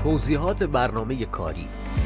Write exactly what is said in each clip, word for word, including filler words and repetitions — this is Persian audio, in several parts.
توضیحات برنامه کاری.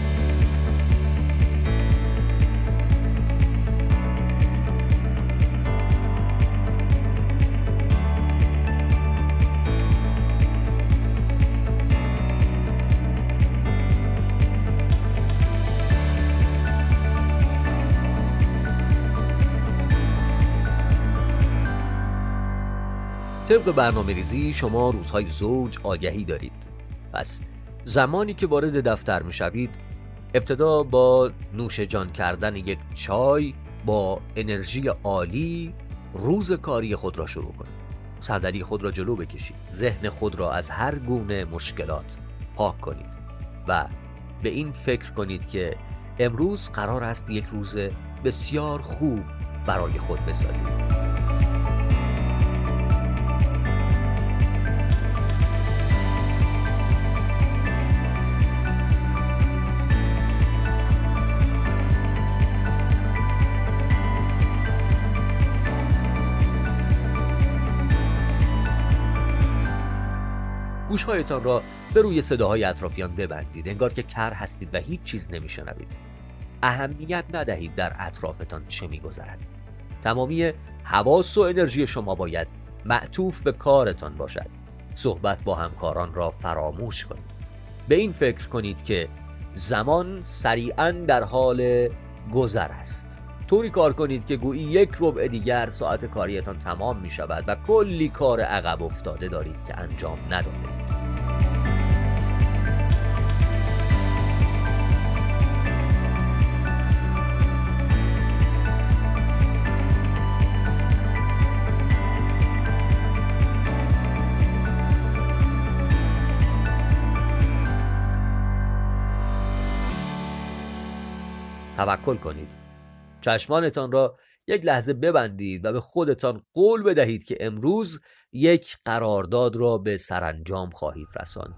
طبق برنامه ریزی شما روزهای زوج آگهی دارید. پس زمانی که وارد دفتر می شوید، ابتدا با نوش جان کردن یک چای با انرژی عالی روز کاری خود را شروع کنید. صندلی خود را جلو بکشید، ذهن خود را از هر گونه مشکلات پاک کنید و به این فکر کنید که امروز قرار است یک روز بسیار خوب برای خود بسازید. گوش‌هایتان را به روی صداهای اطرافیان ببندید، انگار که کر هستید و هیچ چیز نمی‌شنوید. اهمیت ندهید در اطرافتان چه می‌گذرد. تمامی حواس و انرژی شما باید معطوف به کارتان باشد. صحبت با همکاران را فراموش کنید. به این فکر کنید که زمان سریعاً در حال گذر است. طوری کار کنید که گویی یک ربع دیگر ساعت کاریتان تمام می شود و کلی کار عقب افتاده دارید که انجام نداده اید. توکل کنید. چشمانتان را یک لحظه ببندید و به خودتان قول بدهید که امروز یک قرارداد را به سرانجام خواهید رساند.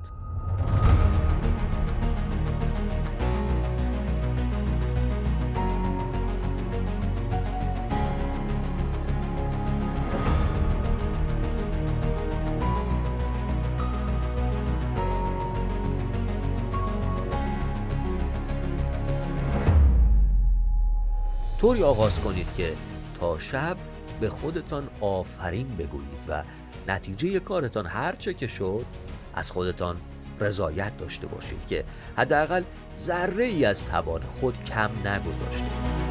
طوری آغاز کنید که تا شب به خودتان آفرین بگویید و نتیجه کارتان هر چه که شد از خودتان رضایت داشته باشید که حداقل ذره ای از توان خود کم نگذاشتید.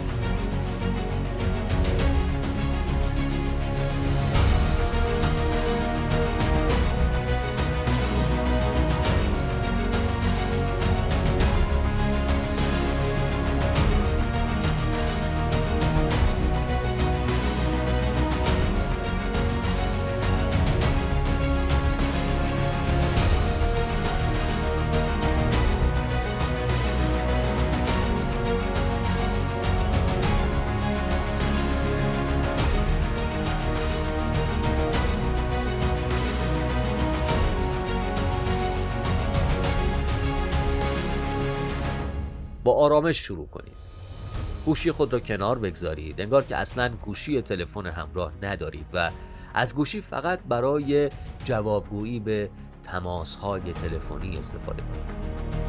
با آرامش شروع کنید. گوشی خود را کنار بگذارید، انگار که اصلاً گوشی تلفن همراه ندارید و از گوشی فقط برای جوابگویی به تماس‌های تلفنی استفاده کنید.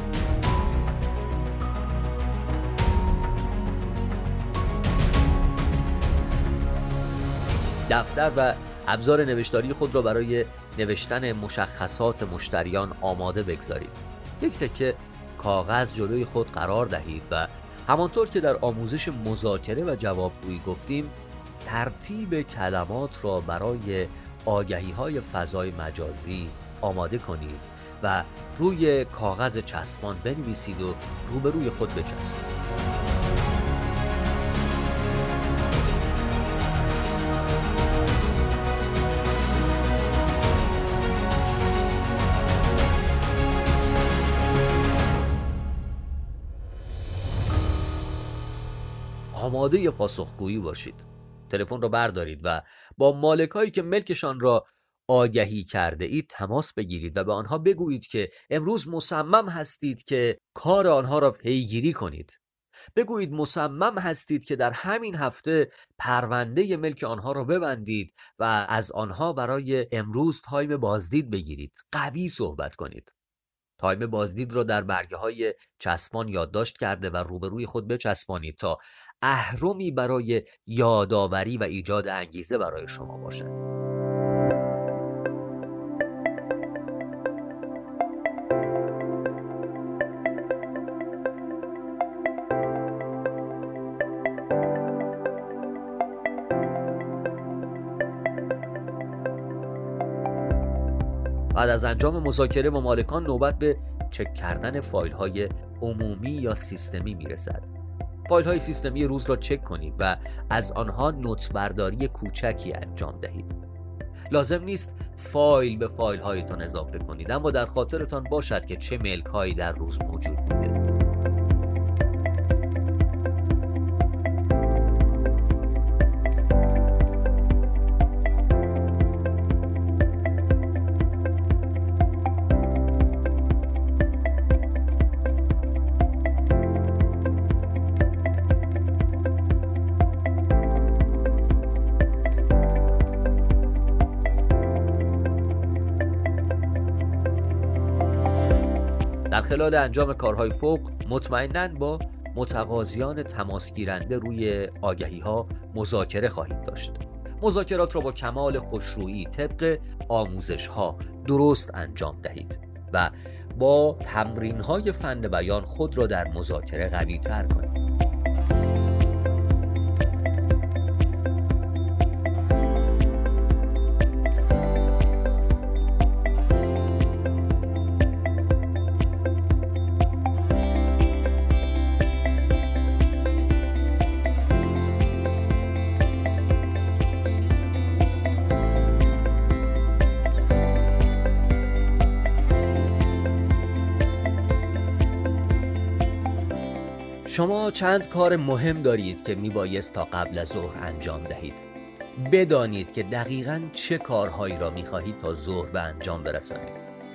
دفتر و ابزار نوشتاری خود را برای نوشتن مشخصات مشتریان آماده بگذارید. یک تکه کاغذ جلوی خود قرار دهید و همانطور که در آموزش مذاکره و جوابگویی گفتیم، ترتیب کلمات را برای آگهی‌های فضای مجازی آماده کنید و روی کاغذ چسبان بنویسید و روبروی خود بچسبانید. آماده پاسخگویی باشید. تلفن را بردارید و با مالکایی که ملکشان را آگهی کرده اید تماس بگیرید و به آنها بگویید که امروز مصمم هستید که کار آنها را پیگیری کنید. بگویید مصمم هستید که در همین هفته پرونده ملک آنها را ببندید و از آنها برای امروز تایم بازدید بگیرید. قوی صحبت کنید. تایم بازدید را در برگه های چسبان یادداشت کرده و روبروی خود بچسبانید تا اهرمی برای یادآوری و ایجاد انگیزه برای شما باشد. بعد از انجام مذاکره با مالکان نوبت به چک کردن فایل های عمومی یا سیستمی میرسد. فایل های سیستمی روز را چک کنید و از آنها نوت برداری کوچکی انجام دهید. لازم نیست فایل به فایل هایتان اضافه کنید، اما در خاطرتان باشد که چه ملک هایی در روز موجود بوده. در خلال انجام کارهای فوق مطمئناً با متقاضیان تماس گیرنده روی آگهی ها مذاکره خواهید داشت. مذاکرات را با کمال خوشرویی طبق آموزش ها درست انجام دهید و با تمرین های فن بیان خود را در مذاکره قوی تر کنید. شما چند کار مهم دارید که میبایست تا قبل از ظهر انجام دهید. بدانید که دقیقاً چه کارهایی را میخواهید تا ظهر به انجام برسانید.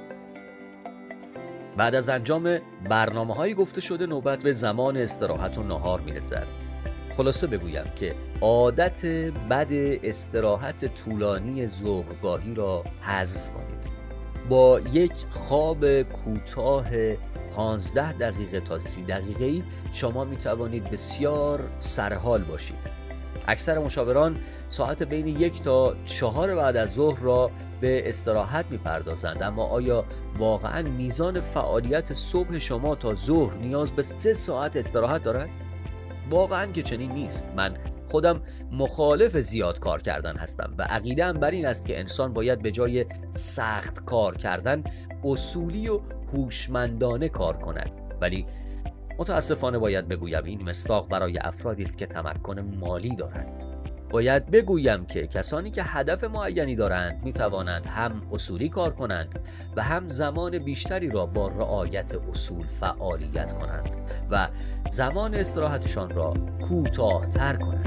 بعد از انجام برنامه‌های گفته شده نوبت به زمان استراحت و نهار میرسد. خلاصه بگویم که عادت بد استراحت طولانی ظهرگاهی را حذف کنید. با یک خواب کوتاه پانزده دقیقه تا سی دقیقه‌ای شما می توانید بسیار سرحال باشید. اکثر مشاوران ساعت بین یک تا چهار بعد از ظهر را به استراحت می پردازند، اما آیا واقعاً میزان فعالیت صبح شما تا ظهر نیاز به سه ساعت استراحت دارد؟ واقعاً که چنین نیست. من خودم مخالف زیاد کار کردن هستم و عقیده‌ام بر این است که انسان باید به جای سخت کار کردن اصولی و هوشمندانه کار کند. ولی متاسفانه باید بگویم این مصداق برای افرادی است که تمکن مالی دارند. باید بگویم که کسانی که هدف معینی دارند می توانند هم اصولی کار کنند و هم زمان بیشتری را با رعایت اصول فعالیت کنند و زمان استراحتشان را کوتاه‌تر کنند.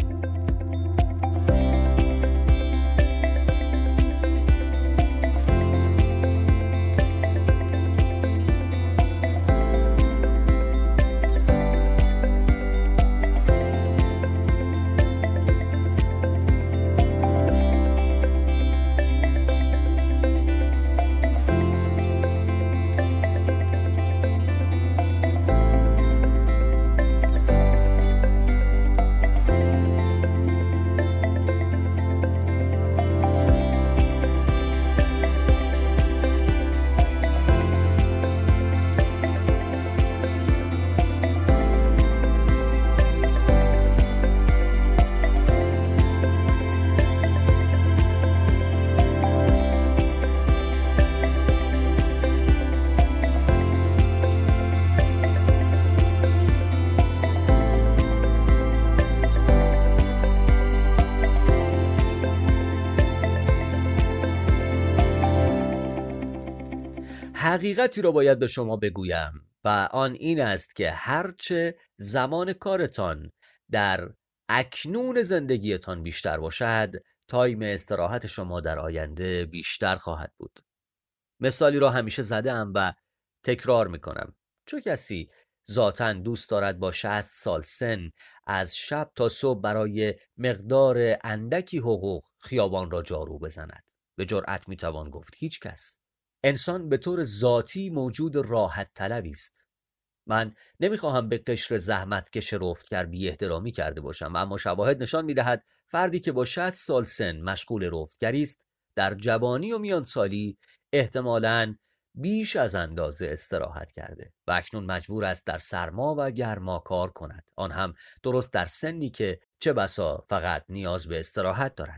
حقیقتی را باید به شما بگویم و آن این است که هرچه زمان کارتان در اکنون زندگیتان بیشتر باشد، تایم استراحت شما در آینده بیشتر خواهد بود. مثالی را همیشه زدم و تکرار میکنم. چه کسی ذاتاً دوست دارد با شصت سال سن از شب تا صبح برای مقدار اندکی حقوق خیابان را جارو بزند؟ به جرأت میتوان گفت هیچ کس. انسان به طور ذاتی موجود راحت طلبی است. من نمیخواهم به قشر زحمتکش رفتگر بی احترامی کرده باشم، اما شواهد نشان میدهد فردی که با شصت سال سن مشغول رفتگری است در جوانی و میان سالی احتمالاً بیش از اندازه استراحت کرده و اکنون مجبور است در سرما و گرما کار کند، آن هم درست در سنی که چه بسا فقط نیاز به استراحت دارد.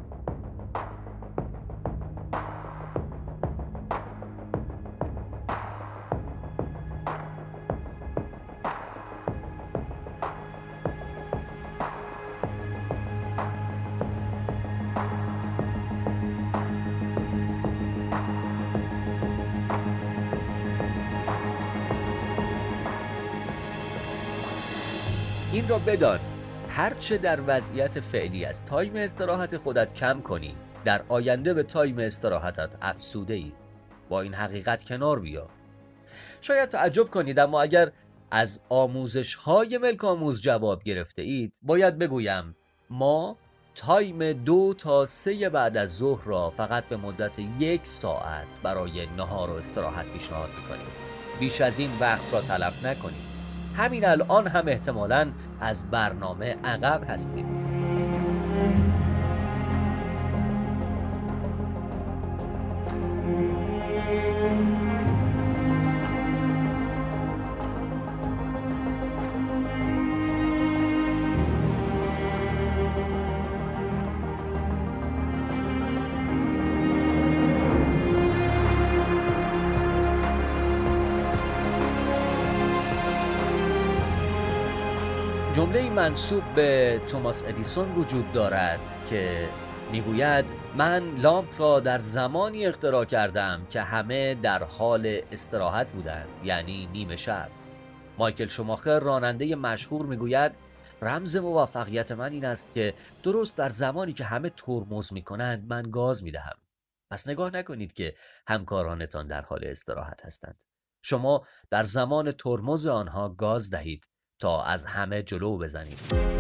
این را بدان، هرچه در وضعیت فعلی از تایم استراحت خودت کم کنی، در آینده به تایم استراحتت افسوده ای. با این حقیقت کنار بیا. شاید تعجب کنید، اما اگر از آموزش های ملک آموز جواب گرفته اید، باید بگویم ما تایم دو تا سه بعد از ظهر را فقط به مدت یک ساعت برای نهار و استراحت پیشنهاد میکنیم. بیش از این وقت را تلف نکنید. همین الان هم احتمالاً از برنامه عقب هستید. جمله منسوب به توماس ادیسون وجود دارد که میگوید من لامپ را در زمانی اختراع کردم که همه در حال استراحت بودند، یعنی نیمه شب. مایکل شوماخر راننده مشهور میگوید رمز موفقیت من این است که درست در زمانی که همه ترمز میکنند من گاز میدهم. پس نگاه نکنید که همکارانتان در حال استراحت هستند. شما در زمان ترمز آنها گاز دهید تا از همه جلو بزنید.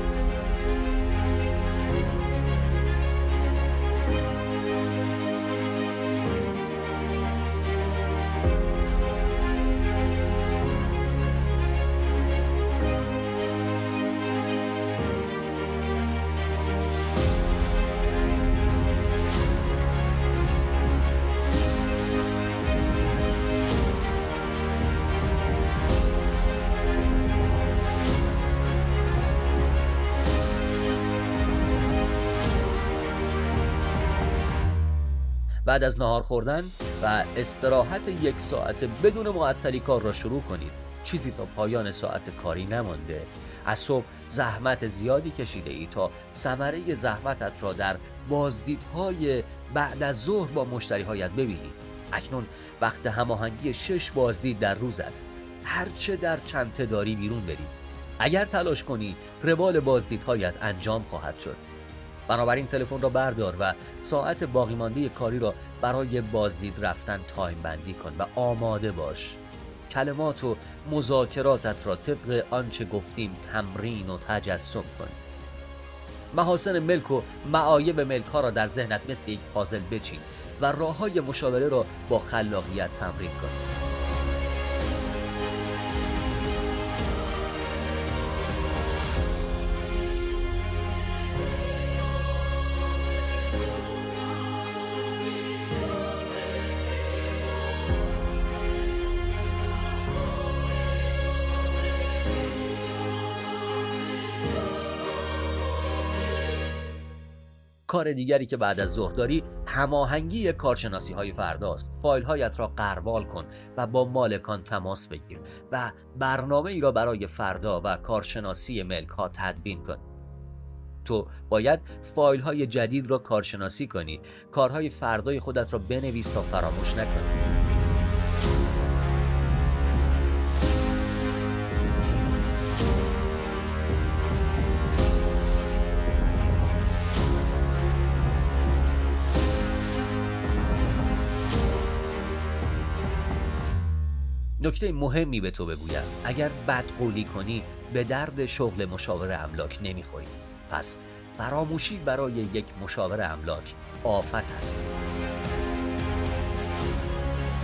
بعد از نهار خوردن و استراحت یک ساعت بدون معطلی کار را شروع کنید. چیزی تا پایان ساعت کاری نمانده. از صبح زحمت زیادی کشیده ای تا ثمره زحمتت را در بازدیدهای بعد از ظهر با مشتریهایت ببینی. اکنون وقت هماهنگی شش بازدید در روز است. هرچه در چنته داری بیرون بریز. اگر تلاش کنی روال بازدیدهایت انجام خواهد شد. بنابراین تلفن را بردار و ساعت باقی مانده کاری را برای بازدید رفتن تایم بندی کن و آماده باش. کلمات و مذاکراتت را طبق آنچه گفتیم تمرین و تجسم کن. محاسن ملک و معایب ملک ها را در ذهنت مثل یک پازل بچین و راه‌های مشاوره را با خلاقیت تمرین کن. کار دیگری که بعد از ظهر داری هماهنگی کارشناسی های فرداست. فایل هایت را غربال کن و با مالکان تماس بگیر و برنامه ای را برای فردا و کارشناسی ملک ها تدوین کن. تو باید فایل های جدید را کارشناسی کنی. کارهای فردای خودت را بنویس تا فراموش نکنی. نکته مهمی به تو بگویم، اگر بدقولی کنی به درد شغل مشاور املاک نمیخوری. پس فراموشی برای یک مشاور املاک آفت است.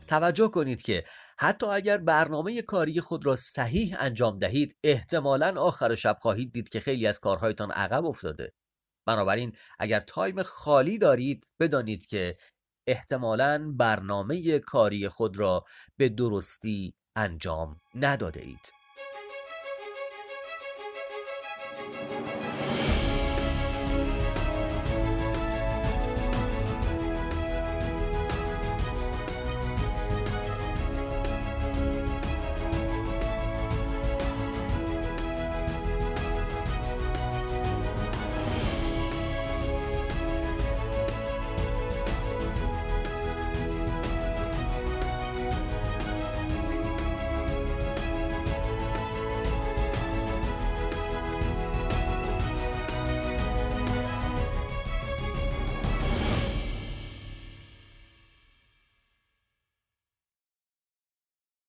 توجه کنید که حتی اگر برنامه کاری خود را صحیح انجام دهید، احتمالاً آخر شب خواهید دید که خیلی از کارهایتان عقب افتاده. بنابراین اگر تایم خالی دارید، بدانید که احتمالاً برنامه کاری خود را به درستی انجام نداده اید.